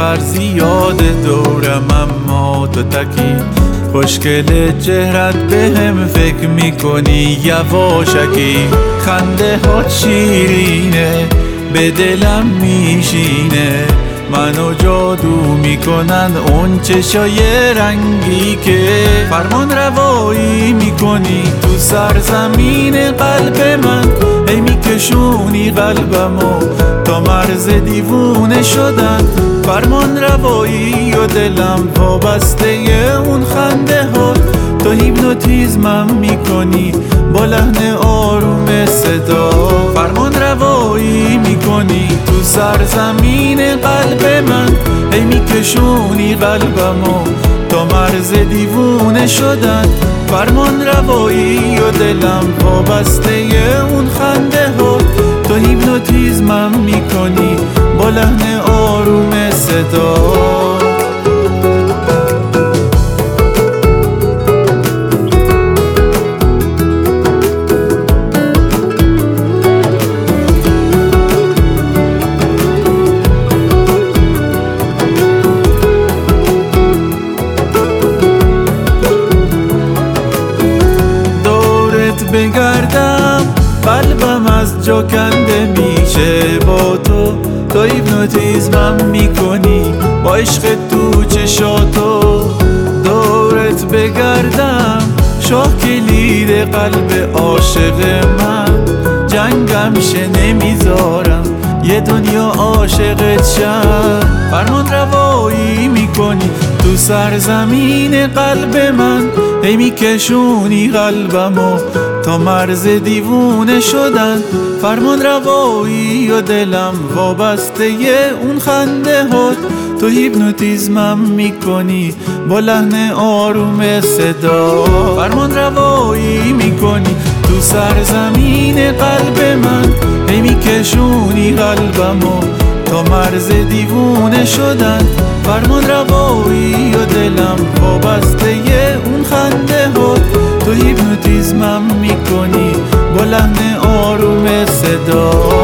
نفر زیاد دورم اما تو تکی خوشگل چهرت به هم فکر میکنی یواشکی خنده ها شیرینه به دلم میشینه منو جادو میکنن اون چشای رنگی که فرمان روایی میکنی تو سرزمین قلب من هی میکشونی قلبمو تا مرز دیوونه شدن فرمان روایی و دلم وابسته اون خنده ها تو هیپنوتیزمم میکنی با لحن آروم صدا فرمان روایی میکنی تو سرزمین قلب من هی میکشونی قلبمو تا مرز دیوونه شدن فرمان روایی و دلم وابسته اون خنده ها تو هیپنوتیزمم میکنی با لحن آروم صدا بگردم قلبم از جا کنده میشه با تو هیپنوتیزمم میکنی با عشق تو چشاتو دورت بگردم شاه کلید قلب عاشق من جنگم شه نمیذارم یه دنیا عاشقت شم فرمان روایی میکنی تو سرزمین قلب من هی میکشونی قلبمو تا مرز دیوونه شدن فرمان روایی و دلم وابسته اون خنده هات تو هیپنوتیزمم میکنی با لحن آروم صدا فرمان روایی میکنی تو سرزمین قلب من هی میکشونی قلبمو تا مرز دیوونه شدن فرمان روایی و دلم وابسته اون خنده هات تو هیپنوتیزمم میکنی با لحن آروم صدا